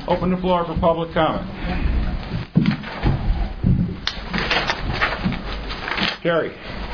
Open the floor for public comment. Carrie.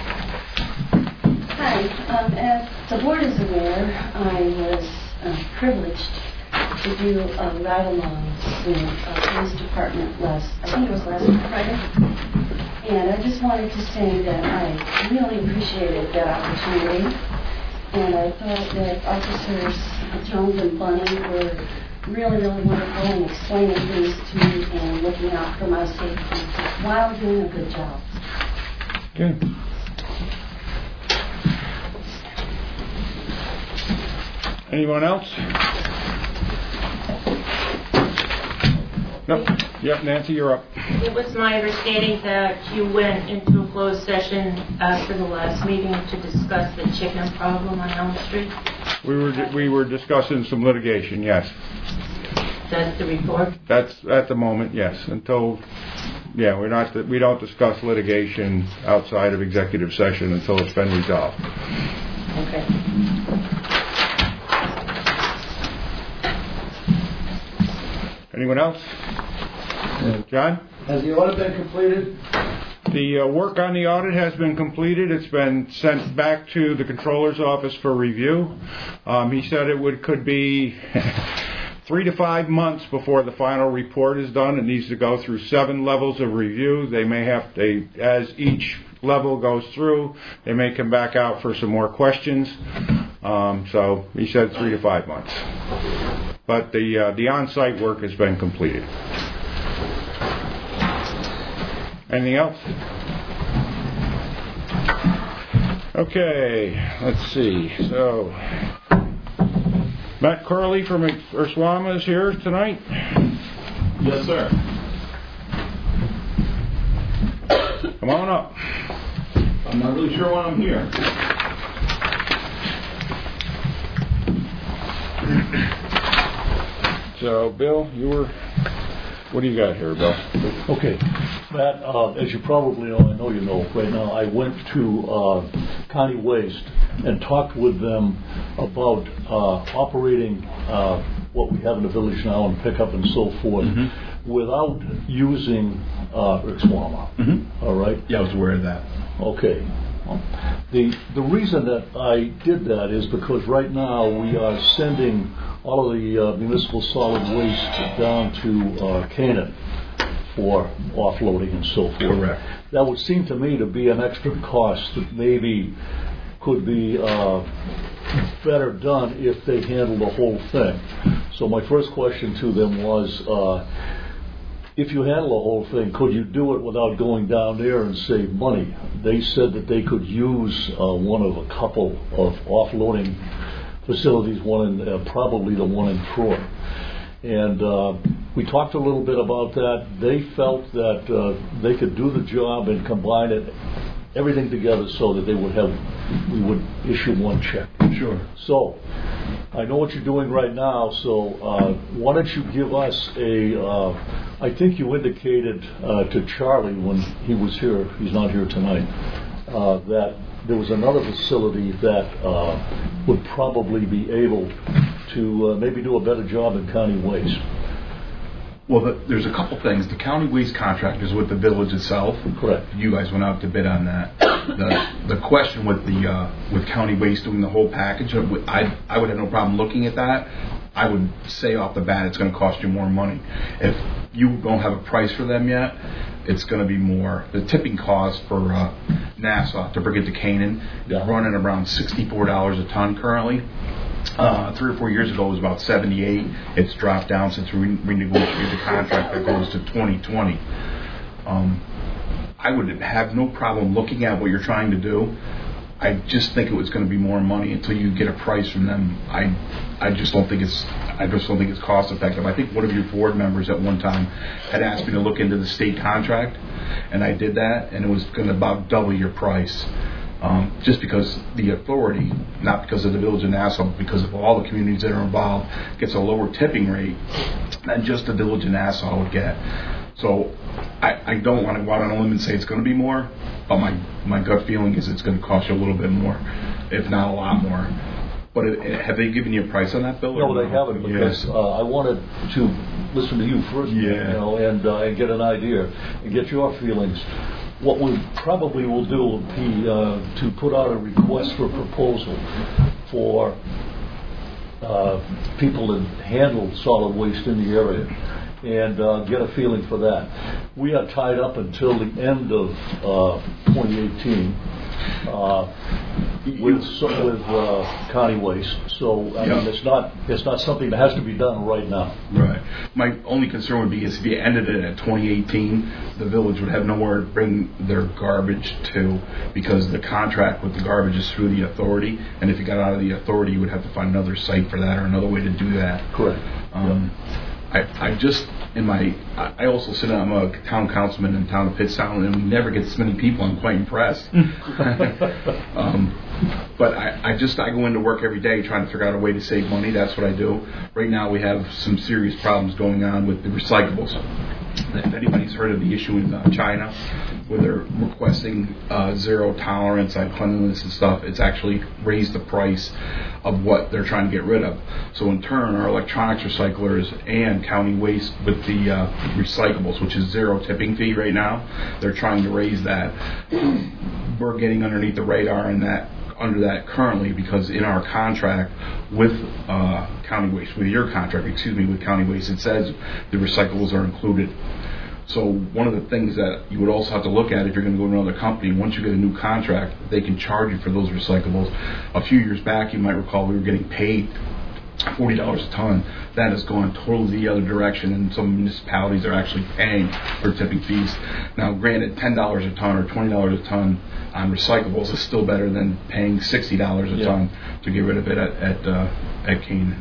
Hi. As the board is aware, I was privileged to do a ride-along with the police department last Friday. And I just wanted to say that I really appreciated that opportunity. And I thought that Officers Jones and Bunny were really wonderful in explaining things to me and looking out for my safety while doing a good job. Good. Anyone else? No. Yep, Nancy, you're up. It was my understanding that you went into a closed session after the last meeting to discuss the chicken problem on Elm Street. We were discussing some litigation, yes. That's the report? That's at the moment, yes. Until, we don't discuss litigation outside of executive session until it's been resolved. Okay. Anyone else? John? Has the audit been completed? The work on the audit has been completed. It's been sent back to the Controller's office for review. He said could be 3 to 5 months before the final report is done. It needs to go through 7 levels of review. As each level goes through, they may come back out for some more questions. So he said 3 to 5 months. But the on-site work has been completed. Anything else? Okay, let's see. So, Matt Corley from Urswama is here tonight. Yes, sir. Come on up. I'm not really sure why I'm here. So, Bill, what do you got here, Bill? Okay. Matt, as you probably know, I know you know, right now, I went to County Waste and talked with them about operating what we have in the village now and pickup and so forth without using Urswama. All right? Yeah, I was aware of that. Okay. The reason that I did that is because right now we are sending all of the municipal solid waste down to Canaan for offloading and so forth. Correct. That would seem to me to be an extra cost that maybe could be better done if they handle the whole thing. So my first question to them was, if you handle the whole thing, could you do it without going down there and save money? They said that they could use one of a couple of offloading facilities, probably the one in Troy. And we talked a little bit about that. They felt that they could do the job and combine everything together so that we would issue one check. Sure. So, I know what you're doing right now, so why don't you give us I think you indicated to Charlie when he was here, he's not here tonight, that there was another facility that would probably be able to maybe do a better job in County Waste. Well, there's a couple things. The county waste contract is with the village itself. Correct. You guys went out to bid on that. The question with county waste doing the whole package, I would have no problem looking at that. I would say off the bat it's going to cost you more money. If you don't have a price for them yet, it's going to be more. The tipping cost for Nassau to bring it to Canaan is running around $64 a ton currently. 3 or 4 years ago it was about 78. It's dropped down since we renegotiated the contract that goes to 2020. I would have no problem looking at what you're trying to do. I just think it was going to be more money until you get a price from them. I just don't think it's cost effective. I think one of your board members at one time had asked me to look into the state contract, and I did that, and it was going to about double your price. Just because the authority, not because of the village of Nassau, but because of all the communities that are involved, gets a lower tipping rate than just the village of Nassau would get. So I don't want to go out on a limb and say it's going to be more, but my gut feeling is it's going to cost you a little bit more, if not a lot more. But have they given you a price on that bill? No, they haven't, because I wanted to listen to you first, and get an idea and get your feelings. What we probably will do will be to put out a request for proposal for people that handle solid waste in the area, and get a feeling for that. We are tied up until the end of 2018 with county waste. So I mean, it's not something that has to be done right now. Right. My only concern would be is if you ended it at 2018, the village would have nowhere to bring their garbage to, because the contract with the garbage is through the authority, and if you got out of the authority, you would have to find another site for that or another way to do that. Correct. I also sit on, I'm a town councilman in the town of Pittstown, and we never get this many people. I'm quite impressed. But I go into work every day trying to figure out a way to save money. That's what I do. Right now we have some serious problems going on with the recyclables. If anybody's heard of the issue in China, where they're requesting zero tolerance on cleanliness and stuff, it's actually raised the price of what they're trying to get rid of. So in turn, our electronics recyclers and county waste with the recyclables, which is zero tipping fee right now, they're trying to raise that. We're getting underneath the radar under that currently, because in our contract with county waste, with county waste, it says the recyclables are included. So one of the things that you would also have to look at if you're going to go to another company, once you get a new contract, they can charge you for those recyclables. A few years back, you might recall, we were getting paid $40 a ton. That has gone totally the other direction, and some municipalities are actually paying for tipping fees. Now, granted, $10 a ton or $20 a ton on recyclables is still better than paying $60 a ton to get rid of it at Canaan.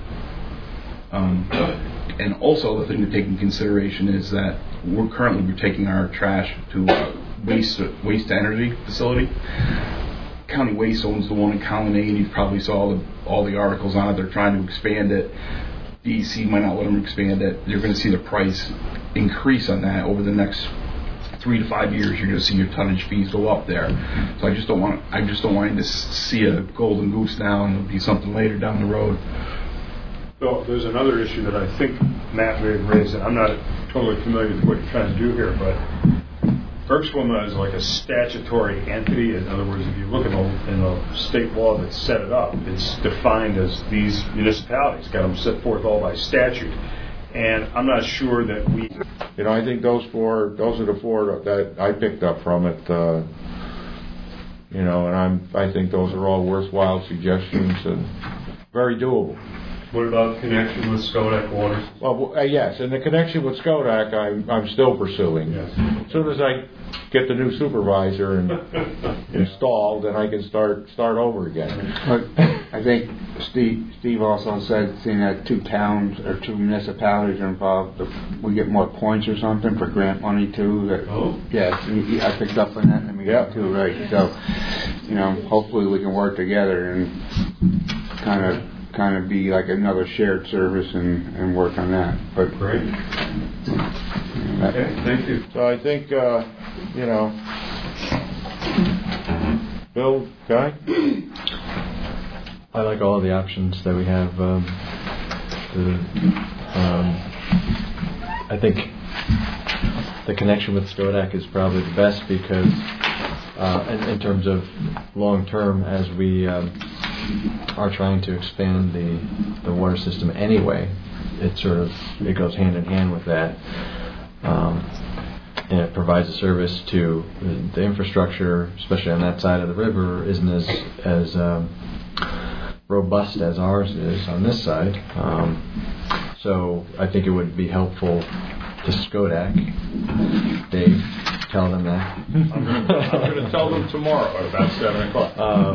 And also, the thing to take in consideration is that we're taking our trash to a waste to energy facility. County Waste owns the one in Colonnade, and you probably saw all the articles on it. They're trying to expand it. DEC might not let them expand it. You're going to see the price increase on that over the next 3 to 5 years. You're going to see your tonnage fees go up there. So I just don't want you to see a golden goose now and it'll be something later down the road. Well, there's another issue that I think Matt may have raised, and I'm not totally familiar with what you're trying to do here, but Bergschwimmer is like a statutory entity. In other words, if you look in the state law that set it up, it's defined as these municipalities, got them set forth all by statute. And I'm not sure that we... I think those are the four that I picked up from it. And I think those are all worthwhile suggestions and very doable. What about connection with Skodak Water? Well, yes, and the connection with Skodak, I'm still pursuing. Yes. As soon as I get the new supervisor and installed, then I can start over again. But I think Steve also said, seeing that 2 towns or 2 municipalities are involved, we get more points or something for grant money too. Yes, I picked up on that, and we got 2 right. So, hopefully we can work together and kind of be like another shared service and work on that. But great. Okay, thank you. So I think Bill, Guy? I like all of the options that we have. I think the connection with Skodak is probably the best because in terms of long term, as we are trying to expand the water system anyway, it goes hand in hand with that, and it provides a service to the infrastructure, especially on that side of the river, isn't as robust as ours is on this side. So I think it would be helpful to Skodak. Dave, tell them that. I'm going to tell them tomorrow at about 7 o'clock.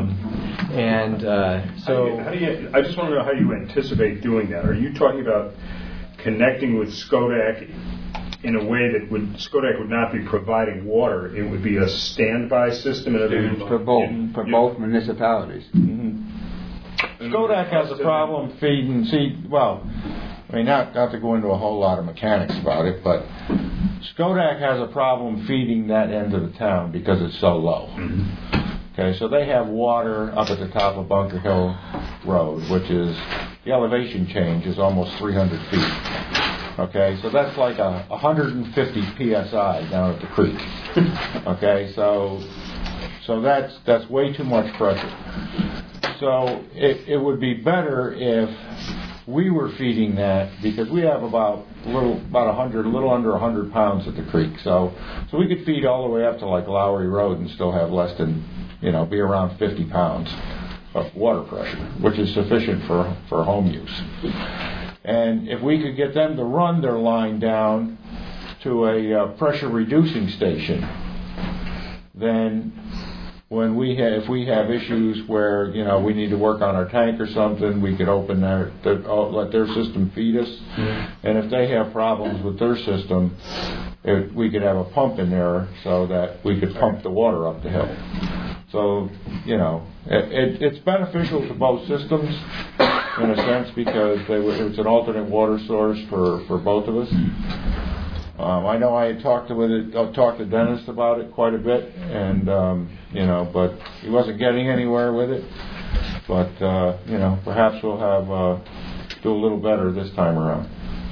So I just want to know how you anticipate doing that. Are you talking about connecting with Skodak in a way that Skodak would not be providing water? It would be a standby system for both municipalities. Mm-hmm. Skodak has a problem feeding. Not to go into a whole lot of mechanics about it, but Skodak has a problem feeding that end of the town because it's so low. Mm-hmm. Okay, so they have water up at the top of Bunker Hill road, which is, the elevation change is almost 300 feet. Okay, so that's like 150 psi down at the creek. Okay, so that's way too much pressure. So it would be better if we were feeding that, because we have about a little under 100 pounds at the creek. So we could feed all the way up to like Lowry Road and still have less than, be around 50 pounds of water pressure, which is sufficient for home use. And if we could get them to run their line down to a pressure reducing station, then if we have issues where we need to work on our tank or something, we could open let their system feed us. And if they have problems with their system, we could have a pump in there so that we could pump the water up the hill. So it's beneficial to both systems in a sense, because it's an alternate water source for both of us. I know I had talked to Dennis about it quite a bit, and but he wasn't getting anywhere with it. But perhaps we'll do a little better this time around.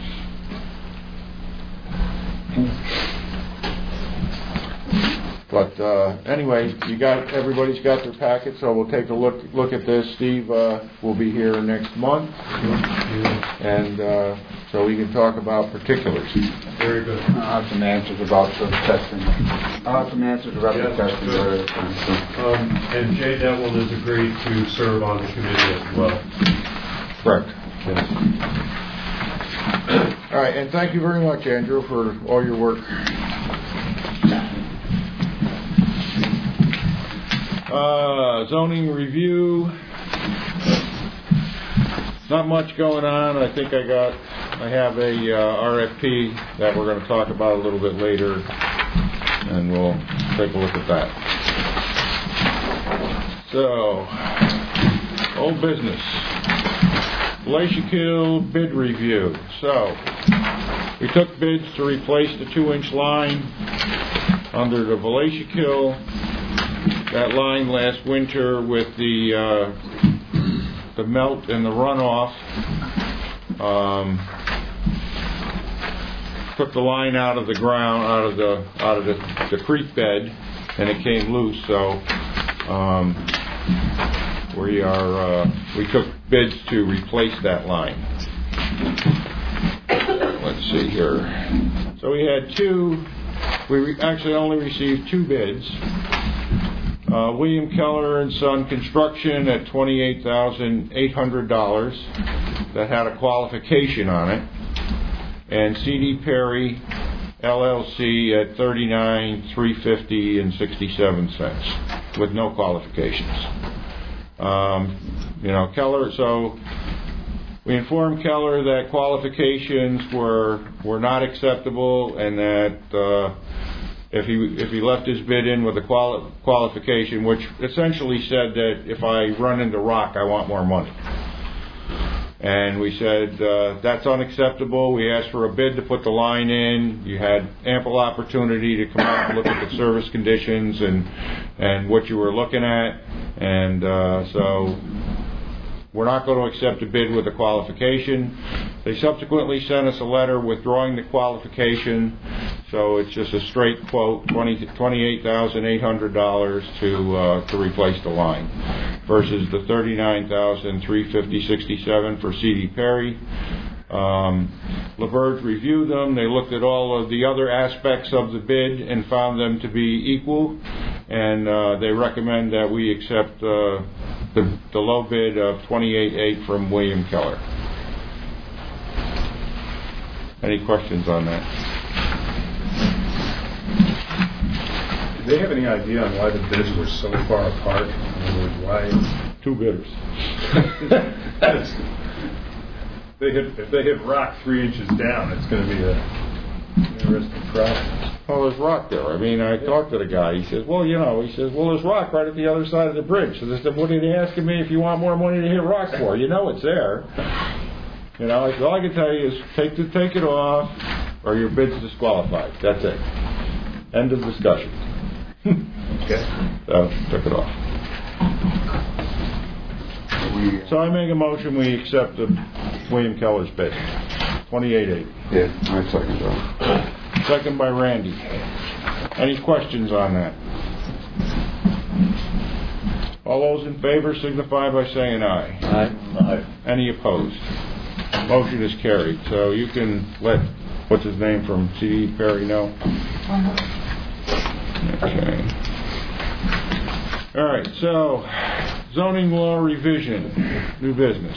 But anyway, everybody's got their packet, so we'll take a look at this. Steve will be here next month, and so we can talk about particulars. Very good. I'll have some answers about the testing. The testing. And Jay Devlin has agreed to serve on the committee as well. Correct. Yes. All right, and thank you very much, Andrew, for all your work. Zoning review. Not much going on. I think I have a RFP that we're going to talk about a little bit later, and we'll take a look at that. So, old business. Glacier bid review. So, we took bids to replace the 2-inch line under the Valachikill. That line last winter with the melt and the runoff took the line out of the ground, out of the creek bed, and it came loose. So we took bids to replace that line. Let's see here. So we had two. We actually only received 2 bids. William Keller and Son Construction at $28,800 that had a qualification on it, and C.D. Perry LLC at $39,350 and 67 cents with no qualifications. Keller. So we informed Keller that qualifications were not acceptable, and that if he left his bid in with a qualification, which essentially said that if I run into rock, I want more money. And we said, that's unacceptable. We asked for a bid to put the line in. You had ample opportunity to come out and look at the service conditions and what you were looking at. And so we're not going to accept a bid with a qualification. They subsequently sent us a letter withdrawing the qualification. So it's just a straight quote, $28,800 to replace the line, versus the $39,350.67 for C.D. Perry. LaBerge reviewed them. They looked at all of the other aspects of the bid and found them to be equal, and they recommend that we accept the low bid of $28,800 from William Keller. Any questions on that? Do they have any idea on why the bids were so far apart? In other words, why 2 bidders? If they hit rock 3 inches down, it's going to be an interesting problem. Well, there's rock there. I mean, I talked to the guy. He says, well, there's rock right at the other side of the bridge. So I said, what are you asking me if you want more money to hit rock for? It's there. I said, all I can tell you is take it off, or your bid's disqualified. That's it. End of discussion. Okay. So took it off. So I make a motion we accept the William Keller's bid, 28.8. Yeah, I second that. Second by Randy. Any questions on that? All those in favor signify by saying aye. Aye. Any opposed? Motion is carried. So you can let, what's his name from C.D. Perry know? Okay. All right, so zoning law revision, new business.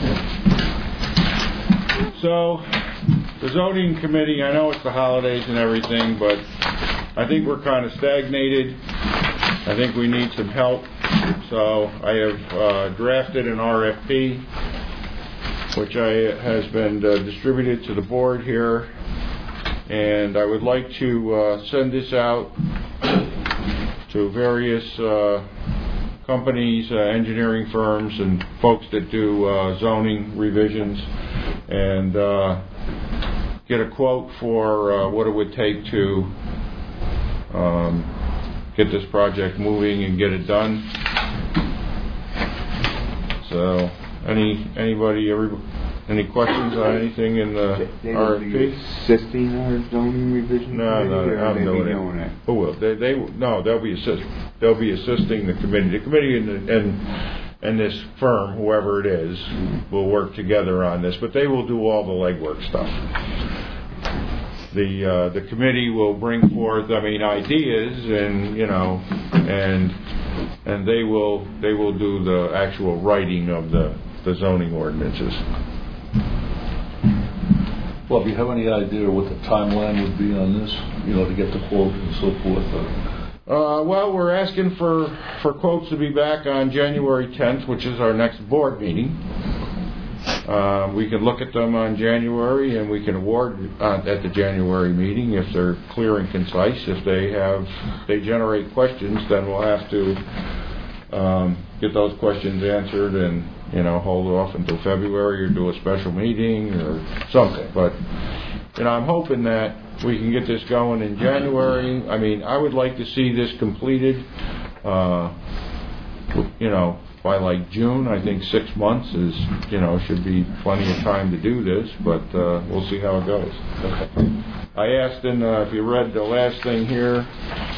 So the zoning committee, I know it's the holidays and everything, but I think we're kind of stagnated. I think we need some help. So I have drafted an RFP, which has been distributed to the board here, and I would like to send this out to various companies, engineering firms, and folks that do zoning revisions, and get a quote for what it would take to get this project moving and get it done. So, any questions on anything in the RFP? Assisting our zoning revision? No, I'm doing it. Who will? They'll be assisting the committee. The committee and this firm, whoever it is, will work together on this, but they will do all the legwork stuff. The committee will bring forth, ideas, and they will do the actual writing of the zoning ordinances. Well, do you have any idea what the timeline would be on this? To get the quote and so forth. Well, we're asking for quotes to be back on January 10th, which is our next board meeting. We can look at them on January, and we can award at the January meeting if they're clear and concise. If they generate questions, then we'll have to get those questions answered and hold off until February or do a special meeting or something. But I'm hoping that we can get this going in January. I would like to see this completed. By like June. I think 6 months is, should be plenty of time to do this, but we'll see how it goes. Okay. I asked if you read the last thing here,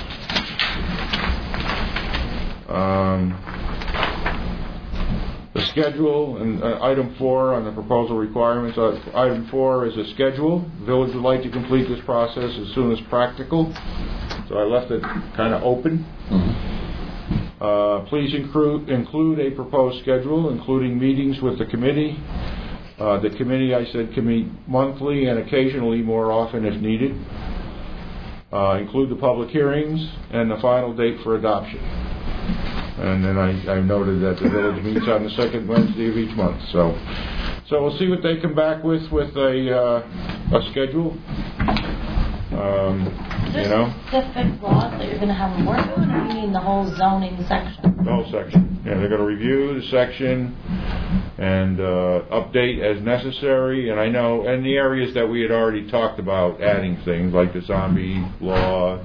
the schedule, and item 4 on the proposal requirements. Item 4 is a schedule. The village would like to complete this process as soon as practical, so I left it kind of open. Mm-hmm. Please include a proposed schedule, including meetings with the committee. The committee, I said, can meet monthly and occasionally more often if needed. Include the public hearings and the final date for adoption. And then I noted that the village meets on the second Wednesday of each month. So we'll see what they come back with a schedule. Is there specific laws that you're going to have them work on, or do you mean the whole zoning section? The whole section. Yeah, they're going to review the section and update as necessary. And I know in the areas that we had already talked about adding things like the zombie law,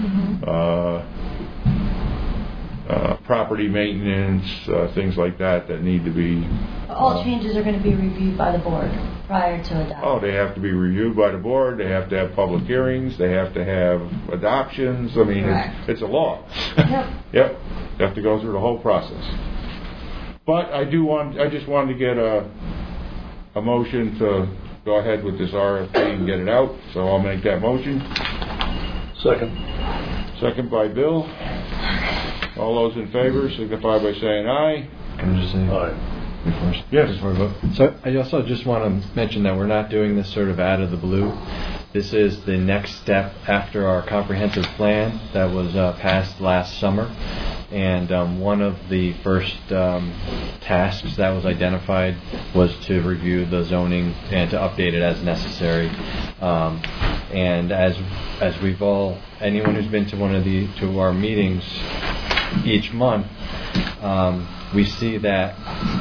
property maintenance, things like that need to be... All changes are going to be reviewed by the board prior to adoption. Oh, they have to be reviewed by the board. They have to have public hearings. They have to have adoptions. It's a law. Yep. Yep. You have to go through the whole process. But I just wanted to get a motion to go ahead with this RFP and get it out. So I'll make that motion. Second by Bill. All those in favor signify by saying aye. Can I just say aye? Before we vote. So I also just want to mention that we're not doing this sort of out of the blue. This is the next step after our comprehensive plan that was passed last summer. And one of the first tasks that was identified was to review the zoning and to update it as necessary. And as we've all, anyone who's been to our meetings each month, we see that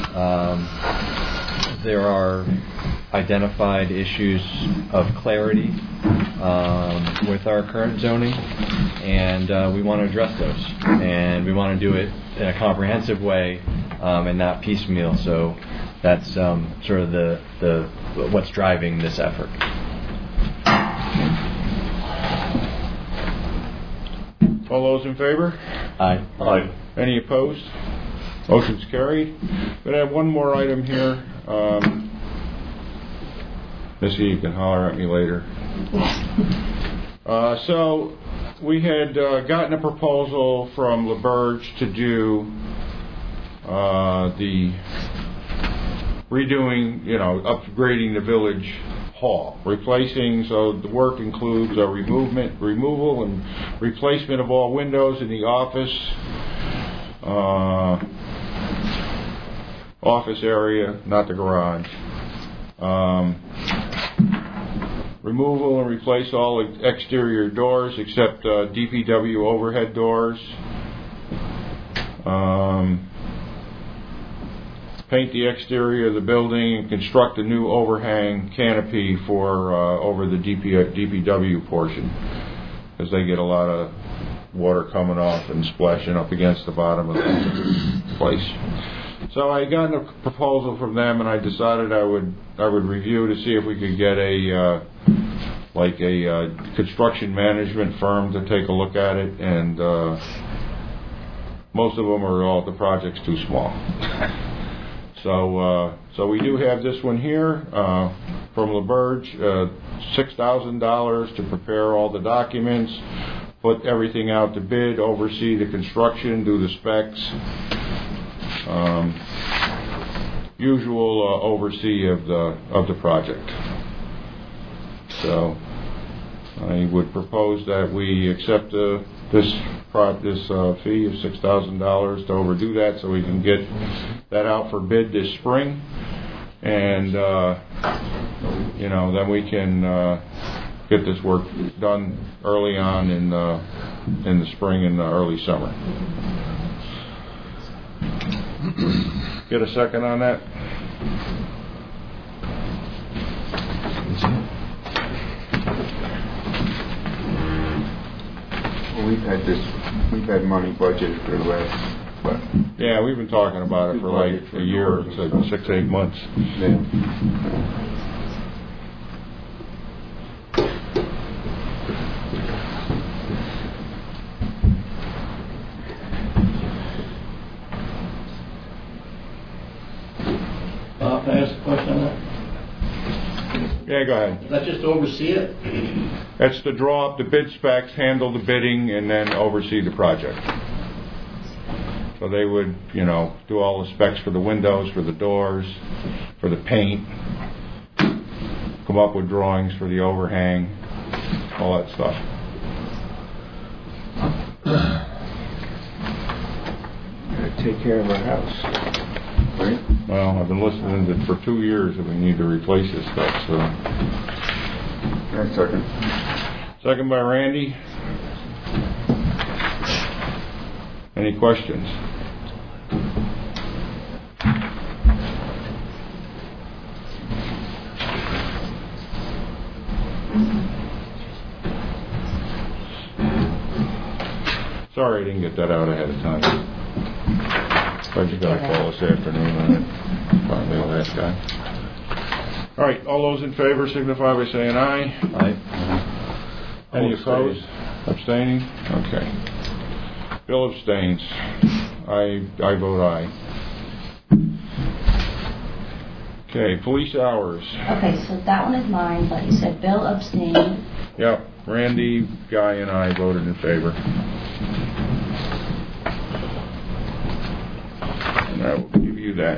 there are identified issues of clarity with our current zoning, and we want to address those, and we want to do it in a comprehensive way and not piecemeal. So that's sort of the what's driving this effort. All those in favor? Aye. Aye. Any opposed? Motion's carried. But I have one more item here. Missy, you can holler at me later. So we had gotten a proposal from LaBerge to do the redoing, upgrading the village hall, replacing. So the work includes a removal and replacement of all windows in the office area, not the garage. Removal and replace all exterior doors except DPW overhead doors. Paint the exterior of the building and construct a new overhang canopy for over the DPW portion, because they get a lot of water coming off and splashing up against the bottom of the place. So I got a proposal from them, and I decided I would review to see if we could get a construction management firm to take a look at it, and most of them are the project's too small. So we do have this one here from LaBerge, $6,000 to prepare all the documents, put everything out to bid, oversee the construction, do the specs, usual oversee of the project. So I would propose that we accept this fee of $6,000 to overdo that, so we can get that out for bid this spring, and then we can get this work done early on in the spring and the early summer. Get a second on that? We've had money budgeted for the last, but yeah, we've been talking about it for like a year, 6 to 8 months. yeah. Can I ask a question on that? Yeah, go ahead. Let's just oversee it. That's to draw up the bid specs, handle the bidding, and then oversee the project. So they would, do all the specs for the windows, for the doors, for the paint, come up with drawings for the overhang, all that stuff. Gotta take care of our house, right? Well, I've been listening to it for 2 years that we need to replace this stuff, so. Right, second. Second by Randy. Any questions? Sorry I didn't get that out ahead of time. But you got a call this afternoon on it. Finally, the last guy. All right, all those in favor signify by saying aye. Aye. Any opposed? Abstaining? Okay. Bill abstains. I vote aye. Okay, police hours. Okay, so that one is mine, but you said Bill abstained. Yep, Randy, Guy, and I voted in favor. And I will give you that.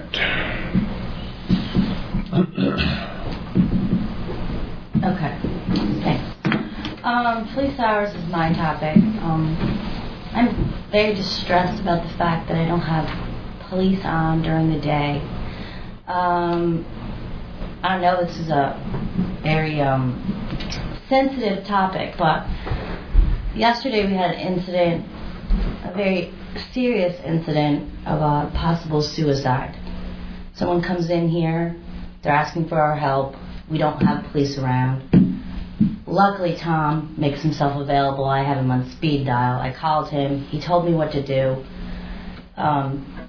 Okay, thanks. Police hours is my topic. I'm very distressed about the fact that I don't have police on during the day. I don't know, this is a very sensitive topic, but yesterday we had an incident, a very serious incident of a possible suicide. Someone comes in here, they're asking for our help. We don't have police around. Luckily, Tom makes himself available. I have him on speed dial. I called him. He told me what to do.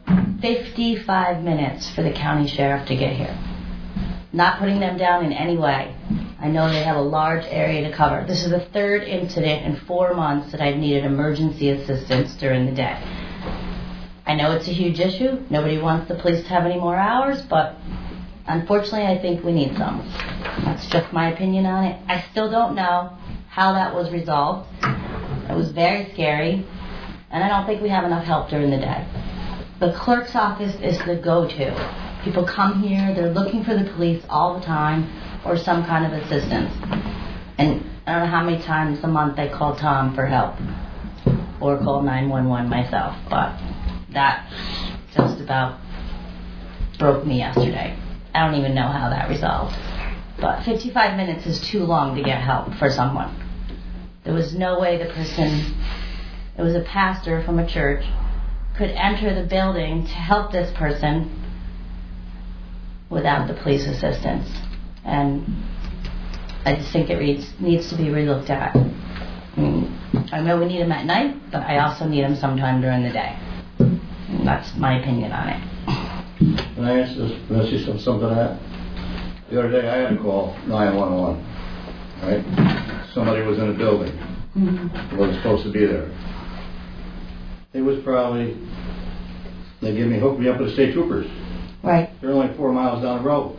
55 minutes for the county sheriff to get here. Not putting them down in any way. I know they have a large area to cover. This is the third incident in 4 months that I've needed emergency assistance during the day. I know it's a huge issue. Nobody wants the police to have any more hours, but unfortunately I think we need some. That's just my opinion on it. I still don't know how that was resolved. It was very scary, and I don't think we have enough help during the day. The clerk's office is the go-to. People come here, they're looking for the police all the time or some kind of assistance. And I don't know how many times a month I call Tom for help or call 911 myself, but that just about broke me yesterday. I don't even know how that resolved. But 55 minutes is too long to get help for someone. There was no way the person, it was a pastor from a church, could enter the building to help this person without the police assistance. And I just think it needs to be relooked at. I know we need them at night, but I also need them sometime during the day. And that's my opinion on it. Can I answer something to that? The other day I had to call 911, right? Somebody was in a building. Mm-hmm. Wasn't supposed to be there. It was probably, hooked me up with the state troopers. Right. They're only 4 miles down the road.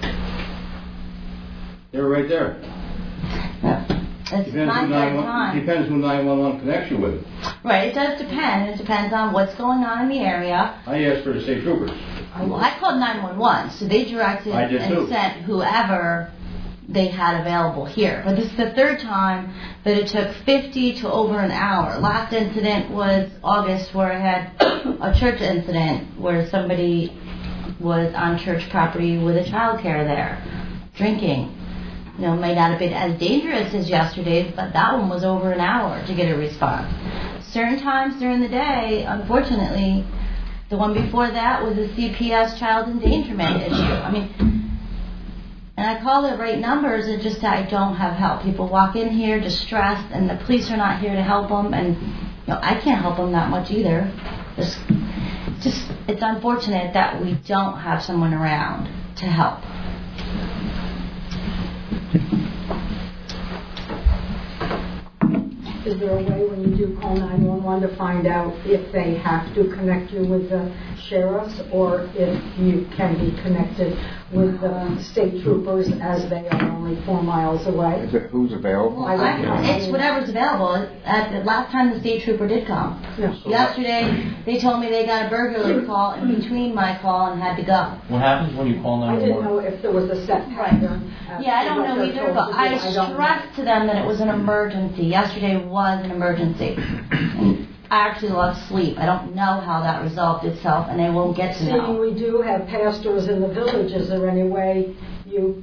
They were right there. It's not their time. Depends who 911 connects you with. Right, it does depend. It depends on what's going on in the area. I asked for the state troopers. Well, I called 911, so they directed and sent whoever they had available here. But this is the third time that it took 50 to over an hour. Last incident was August, where I had a church incident where somebody was on church property with a child care there, drinking. May not have been as dangerous as yesterday's, but that one was over an hour to get a response. Certain times during the day, unfortunately, the one before that was a CPS child endangerment issue. And I call the right numbers, it's just that I don't have help. People walk in here distressed, and the police are not here to help them, and I can't help them that much either. It's unfortunate that we don't have someone around to help. Is there a way when you do call 911 to find out if they have to connect you with the sheriffs or if you can be connected with the state troopers as they are only 4 miles away? Is it who's available? It's whatever's available. The last time the state trooper did come. Yeah. Yesterday, they told me they got a burglary call in between my call and had to go. What happens when you call 911? I didn't know if there was a set pattern. Yeah, I don't know either, but I stressed to them that it was an emergency. Yesterday was an emergency. And I actually lost sleep. I don't know how that resolved itself, and I won't get to know. We do have pastors in the village. Is there any way you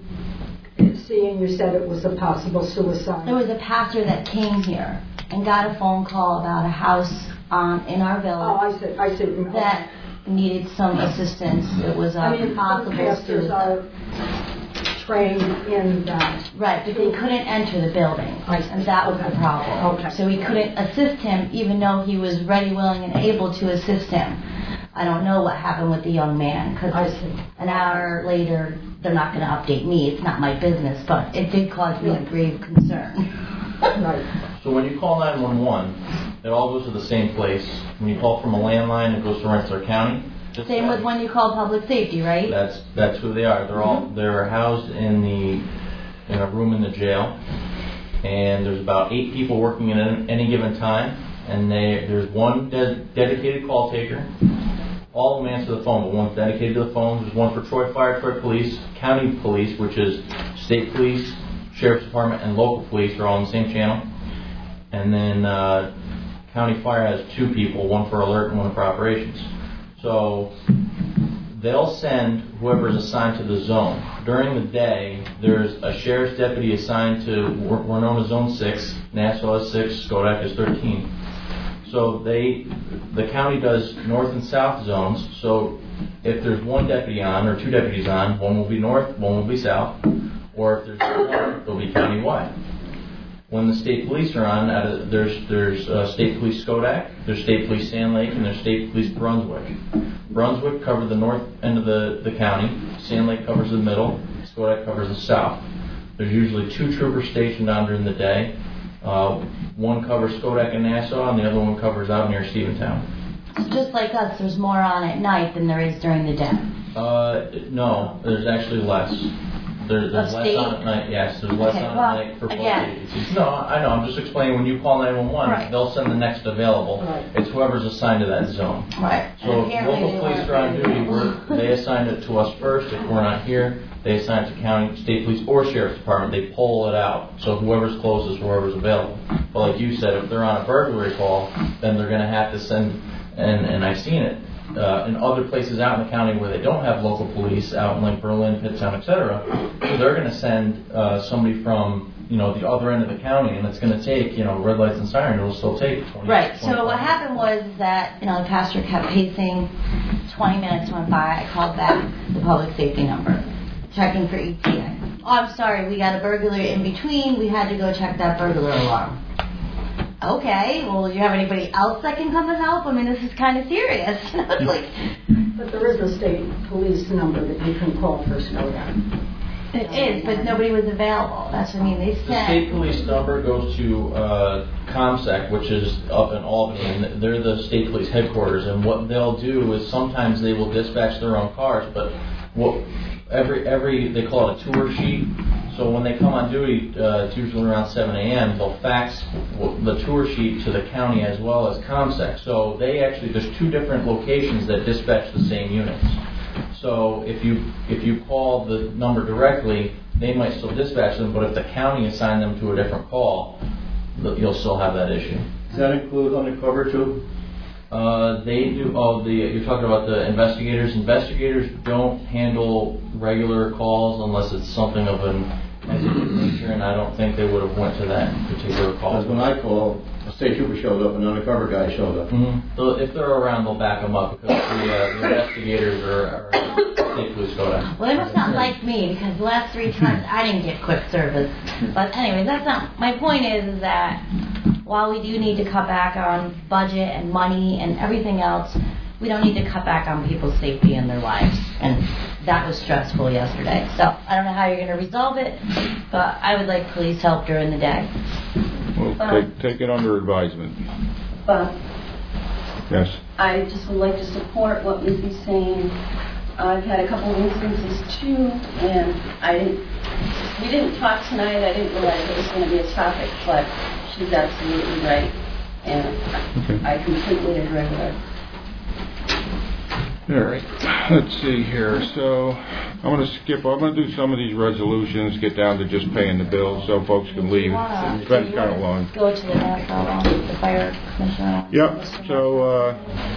said it was a possible suicide? There was a pastor that came here and got a phone call about a house in our village. Oh, I see. That needed some assistance. It was a possible pastors are trained in that. Right, but they couldn't enter the building, and that was the problem. Okay. So we couldn't assist him, even though he was ready, willing, and able to assist him. I don't know what happened with the young man, because an hour later, they're not going to update me. It's not my business, but it did cause me a grave concern. Right. So when you call 911, it all goes to the same place. When you call from a landline, it goes to Rensselaer County. Same with when you call public safety, right? That's who they are. They're housed in a room in the jail, and there's about 8 people working at any given time, and there's one dedicated call taker. All of them answer the phone, but one's dedicated to the phone. There's one for Troy Fire, Troy Police, County Police, which is state police, sheriff's department, and local police are all on the same channel. And then County Fire has 2 people, one for alert and one for operations. So they'll send whoever is assigned to the zone. During the day, there's a sheriff's deputy assigned to, we're known as Zone 6, Nassau is 6, Schodack is 13. So the county does north and south zones, so if there's 1 deputy on, or 2 deputies on, one will be north, one will be south, or if there's 1, they'll be countywide. when the state police are on, there's State Police Schodack, there's State Police Sand Lake, and there's State Police Brunswick. Brunswick covers the north end of the county, Sand Lake covers the middle, Schodack covers the south. There's usually 2 troopers stationed on during the day. One covers Schodack and Nassau, and the other one covers out near Steventown. So just like us, there's more on at night than there is during the day. No, there's actually less. There's less on at night, yes. There's less on at night for both agencies. No, I know. I'm just explaining when you call 911, they'll send the next available. Right. It's whoever's assigned to that zone. Right. So if local police are on duty, they assign it to us first. If we're not here, they assign it to county, state police, or sheriff's department. They pull it out. So whoever's closest, whoever's available. But like you said, if they're on a burglary call, then they're going to have to send, and I've seen it, in other places out in the county where they don't have local police, out in like Berlin, Pittstown, etc., so they're going to send somebody from the other end of the county, and it's going to take red lights and siren. It'll still take 20. Right. So what happened was that the pastor kept pacing. 20 minutes went by. I called back the public safety number, checking for ETA. Oh, I'm sorry, we got a burglar in between. We had to go check that burglar alarm. Okay, well, do you have anybody else that can come and help? I mean, this is kind of serious. It's like, but there is a state police number that you can call for Schodack. It is, but nobody was available. That's what I mean. They said the state police number goes to ComSec, which is up in Albany, and they're the state police headquarters. And what they'll do is sometimes they will dispatch their own cars, but every they call it a tour sheet. So when they come on duty, it's usually around 7 a.m., they'll fax the tour sheet to the county as well as ComSec. So there's 2 different locations that dispatch the same units. So if you call the number directly, they might still dispatch them, but if the county assigned them to a different call, you'll still have that issue. Does that include undercover too? They do. You're talking about the investigators. Investigators don't handle regular calls unless it's something of an exigent nature, and I don't think they would have went to that particular call. Because when I call, a state trooper shows up, an undercover guy shows up. Mm-hmm. So if they're around, they'll back them up because the investigators are state police Schodack. Well, they must not like me because the last 3 times I didn't get quick service. But anyway, that's not my point. Is that while we do need to cut back on budget and money and everything else, we don't need to cut back on people's safety and their lives. And that was stressful yesterday. So I don't know how you're going to resolve it, but I would like police help during the day. Well, take it under advisement. But yes. I just would like to support what Lizzie's saying. I've had a couple of instances too, and we didn't talk tonight. I didn't realize it was going to be a topic, but she's absolutely right, and I completely agree with her. All right, let's see here. So I'm going to do some of these resolutions, get down to just paying the bills so folks can leave. It's been kind of long. Go to the fire commissioner. Yep, so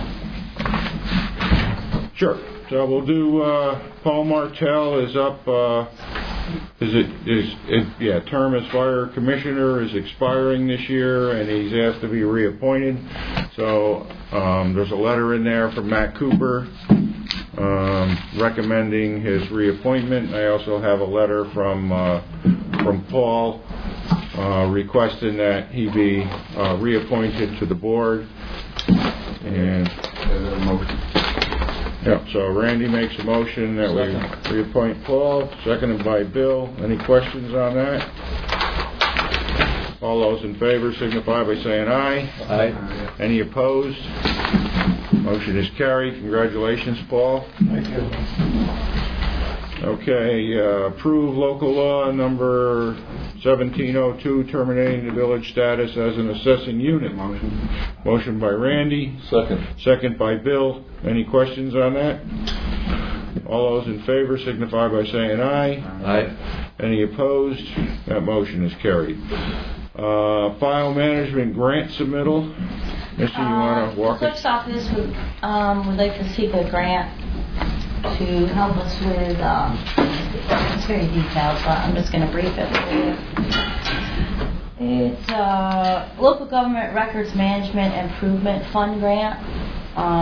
sure. So we'll do Paul Martell is up. Term as fire commissioner is expiring this year, and he's asked to be reappointed. So there's a letter in there from Matt Cooper recommending his reappointment. I also have a letter from Paul requesting that he be reappointed to the board. And so Randy makes a motion that we reappoint Paul, seconded by Bill. Any questions on that? All those in favor signify by saying aye. Aye. Any opposed? Motion is carried. Congratulations, Paul. Thank you. Okay, approve local law number 1702, terminating the village status as an assessing unit. Motion by Randy. Second by Bill. Any questions on that? All those in favor signify by saying aye. Aye. Any opposed? That motion is carried. File management grant submittal. Missy, you want to walk us? The clerk's office would like to seek a grant to help us with, it's very detailed, but I'm just going to brief it for you. It's a local government records management improvement fund grant.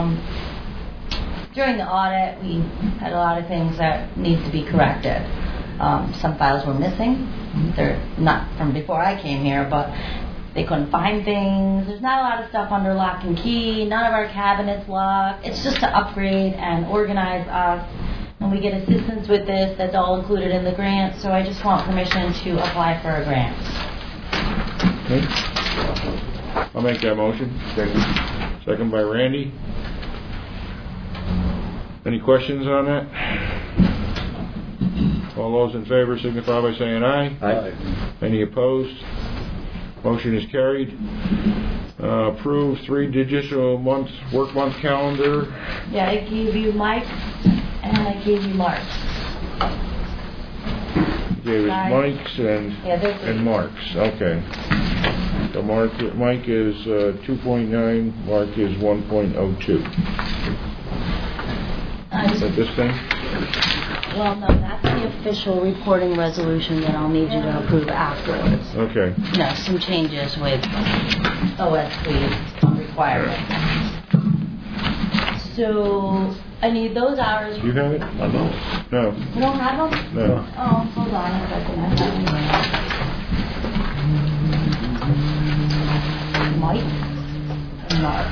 During the audit, we had a lot of things that need to be corrected. Some files were missing. They're not from before I came here, but they couldn't find things. There's not a lot of stuff under lock and key. None of our cabinets lock. It's just to upgrade and organize us. And we get assistance with this. That's all included in the grant. So I just want permission to apply for a grant. Okay. I'll make that motion. Second by Randy. Any questions on that? All those in favor signify by saying aye. Aye. Any opposed? Motion is carried. Approve 3 digital work month calendar. Yeah, I gave you Mike's and I gave you Mark's. Gave us Mike's and Mark's. Okay. So Mike is 2.9. Mark is 1.02. Is that this thing? Well, no, that's the official reporting resolution that I'll need you to approve afterwards. Okay. No, some changes with OSP requirements. So I need those hours. You have it? I don't. No. You don't have them? No. Oh, hold on a second. I have Mike and Mark.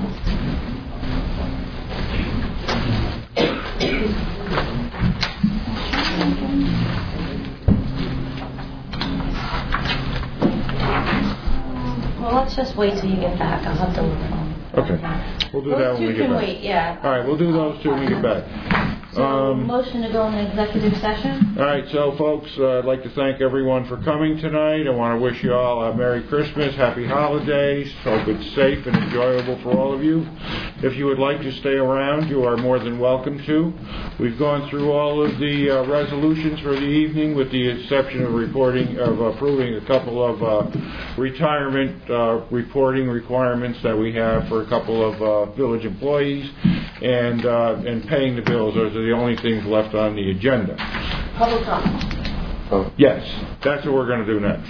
Well, let's just wait till you get back. I'll have to look at them. Okay. We'll do that when we get back. Wait, yeah. All right, we'll do those two when we get back. So, motion to go into executive session? All right, so folks, I'd like to thank everyone for coming tonight. I want to wish you all a Merry Christmas, Happy Holidays. Hope it's safe and enjoyable for all of you. If you would like to stay around, you are more than welcome to. We've gone through all of the resolutions for the evening, with the exception of approving a couple of retirement reporting requirements that we have for a couple of village employees, and paying the bills. Those are the only things left on the agenda. Public comment. Yes, that's what we're going to do next.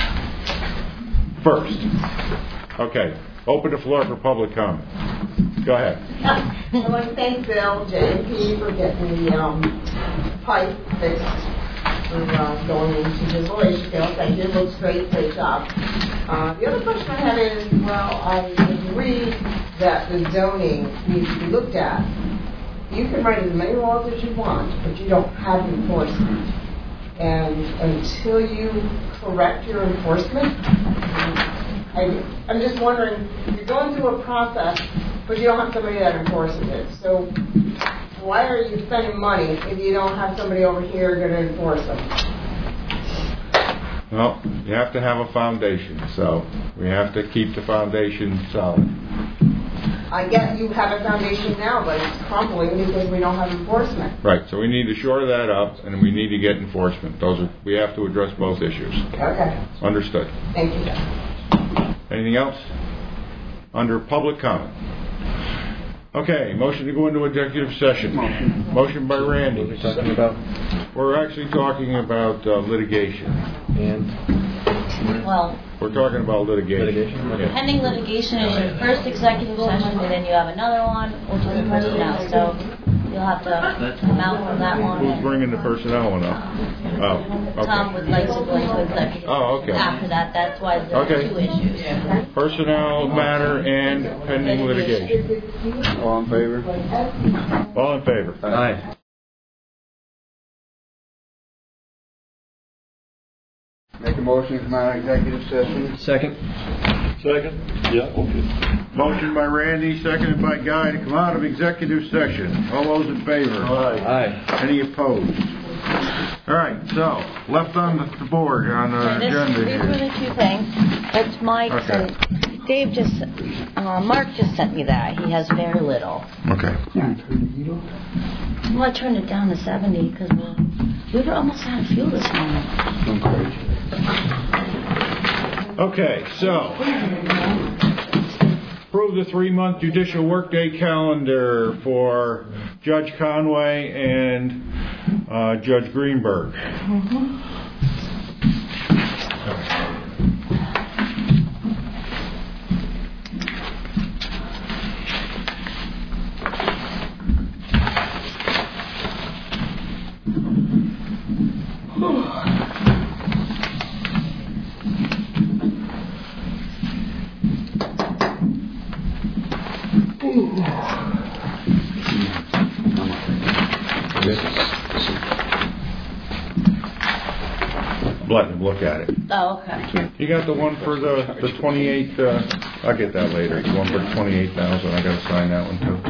First. Okay, open the floor for public comment. Go ahead. I want to thank Bill, JP, for getting the pipe fixed for going into the village. Thank you. It looks great. Great job. The other question I had is, well, I agree that the zoning needs to be looked at. You can write as many laws as you want, but you don't have enforcement. And until you correct your enforcement, I'm just wondering, you're going through a process, but you don't have somebody that enforces it. So why are you spending money if you don't have somebody over here going to enforce them? Well, you have to have a foundation, so we have to keep the foundation solid. I guess you have a foundation now, but it's crumbling because we don't have enforcement. Right, so we need to shore that up, and we need to get enforcement. We have to address both issues. Okay. Understood. Thank you. Anything else? Under public comment. Okay, motion to go into executive session. Motion by Randy. What are we talking about? We're actually talking about litigation. And? Well, we're talking about litigation. Okay. Pending litigation is your first executive session, and then you have another one, which is personnel. So you'll have to come out from that one. Who's bringing the personnel one up? Oh, okay. Tom would like to go into executive. Oh, okay. After that, that's why there's 2 issues. Personnel matter and pending litigation. All in favor? All in favor? Aye. Make a motion to come out of executive session. Second. Yeah, okay. Motion by Randy, seconded by Guy to come out of executive session. All those in favor? Aye. Any opposed? All right, so left on the board on the agenda These were here. the 2 things. It's Mike's and Dave Mark just sent me that. He has very little. Okay. Well, I turned it down to 70 because we were almost out of fuel this morning. Okay, so approve the 3-month judicial workday calendar for Judge Conway and Judge Greenberg. letting him look at it. Oh, okay. You got the one for the 28, I'll get that later. The one for 28,000, I gotta sign that one too.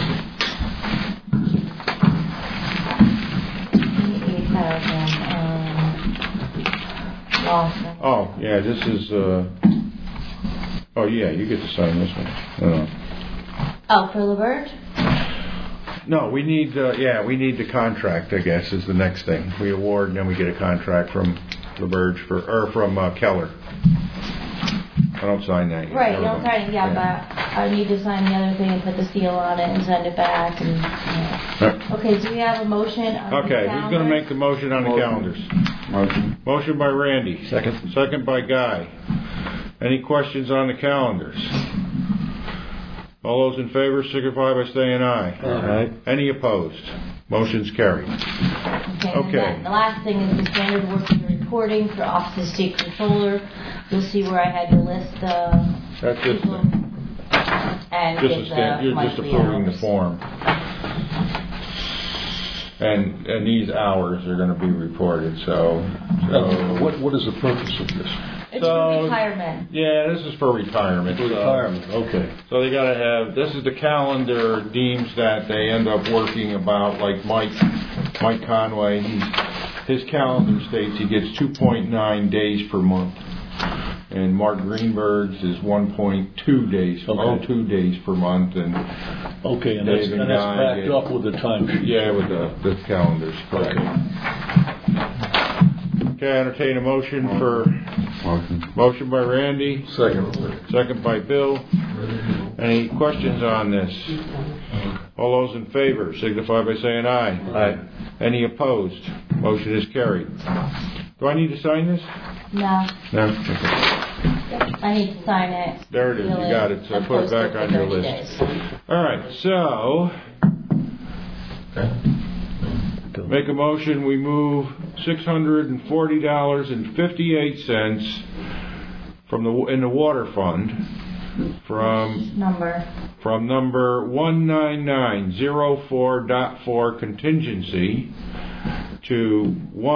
8,000, Lawson. Oh, yeah, this is, oh yeah, you get to sign this one. Oh, for LaBerge? No, we need the contract, I guess, is the next thing. We award and then we get a contract from LaBerge from Keller. I don't sign that yet. Right, you don't sign it yet, but I need to sign the other thing and put the seal on it and send it back. And Okay, so we have a motion on the Okay, who's going to make the motion on the calendars? Motion by Randy. Second by Guy. Any questions on the calendars? All those in favor signify by saying aye. Aye. Any opposed? Motion's carried. Okay. The last thing is the standard working reporting for Office of State Controller. You'll see where I had to list the That's just people and Just get a stamp. the You're just monthly approving hours. the form. And these hours are going to be reported. So what is the purpose of this? It's for retirement. Yeah, this is for retirement. For retirement, okay. So they got to have, this is the calendar deems that they end up working about, like Mike Conway, his calendar states he gets 2.9 days per month. And Mark Greenberg's is 1.2 days, 2 days per month. And okay, and that's backed up with the time sheet. Yeah, with the calendars, correct. Okay, I entertain a motion for... Motion by Randy. Second by Bill. Any questions on this? All those in favor signify by saying aye. Aye. Any opposed? Motion is carried. Do I need to sign this? No. No? I need to sign it. There it is. You got it. So I put it back on your list. All right. So, make a motion. We move $640.58 in the water fund from number 19904.4 contingency to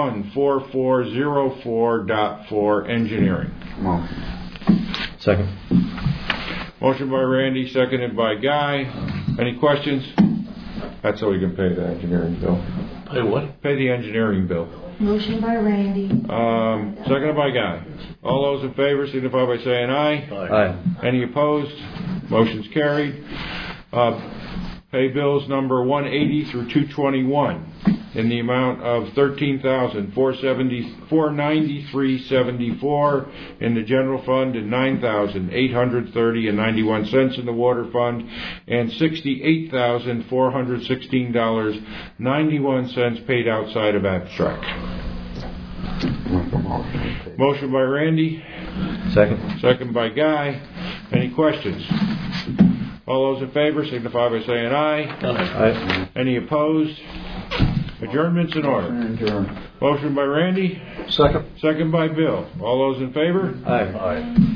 14404.4 engineering. Second. Motion by Randy, seconded by Guy. Any questions? That's so we can pay the engineering bill. Pay what? Pay the engineering bill. Motion by Randy. Seconded by Guy. All those in favor signify by saying aye. Aye. Any opposed? Motion's carried. Pay bills number 180 through 221 in the amount of $13,493.74 in the general fund and $9,830.91 in the water fund and $68,416.91 paid outside of abstract. Motion by Randy. Second by Guy. Any questions? All those in favor signify by saying aye. Aye. Any opposed? Adjournment's in order. Motion by Randy. Second. Second by Bill. All those in favor? Aye.